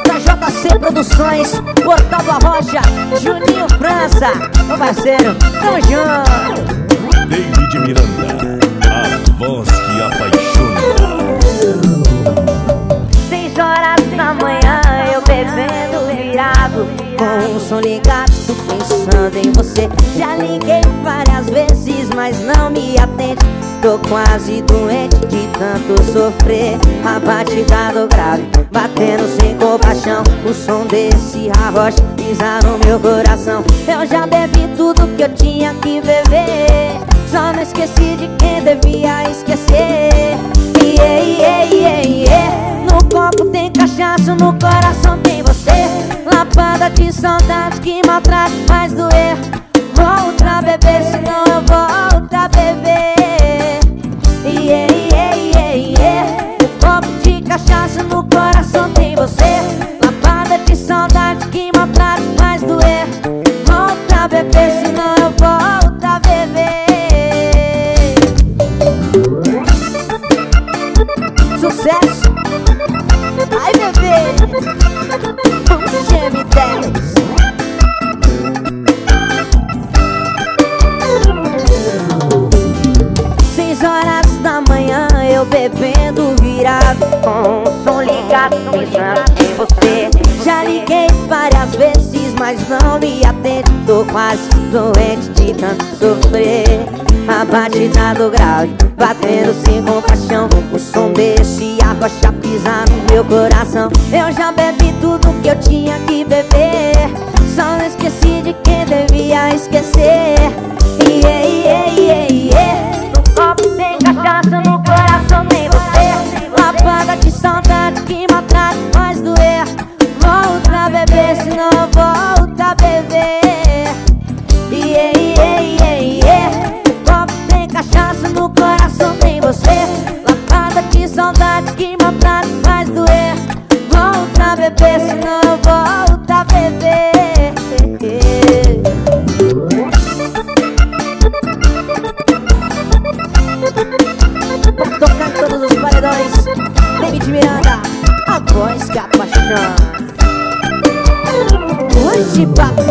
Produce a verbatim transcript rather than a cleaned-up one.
Da J C Produções, Portal do Arrocha, Juninho França, meu parceiro, tamo junto. David Miranda, a voz que apaixona. Seis horas da manhã, eu bebendo virado, com o som ligado, pensando em você. Já liguei várias vezes, mas não me atende. Tô quase doente de tanto sofrer. A batida do grave, batendo sem compaixão. O som desse arrocha pisa no meu coração. Eu já bebi tudo que eu tinha que beber, só não esqueci de quem devia esquecer. Yeah, yeah, yeah, yeah. No copo tem cachaça, no coração tem você. Lapada de saudade que maltrata faz doer. Volta a beber, senão eu volto a beber. Yeah, yeah, yeah, yeah. No copo de cachaça, no coração tem você. Lapada de saudade que maltrata faz doer. Volta a beber, senão eu volto a beber. Sucesso! Ai, bebê! Vamos de M dez. Seis horas da manhã, eu bebendo virado, com o som ligado, pensando em você. Já liguei várias vezes, mas não me atende. Tô quase doente de tanto sofrer. A batida do grave, batendo sem compaixão. O som desse arrocha pisa no meu coração. Eu já bebi tudo que eu tinha que beber, só não esqueci de quem devia esquecer. Yeah, yeah, yeah, yeah. No copo tem cachaça, no coração tem você. Lapada de saudade que maltrata faz doer. Volta a beber, senão eu volto a beber. Yeah, yeah, yeah, yeah. Cachaça no coração tem você. Lapada de saudade que maltrata faz doer. Volta a beber, senão eu volto a beber. Vou tocar em todos os paredões. David Miranda, a voz que apaixona. Hoje, papo.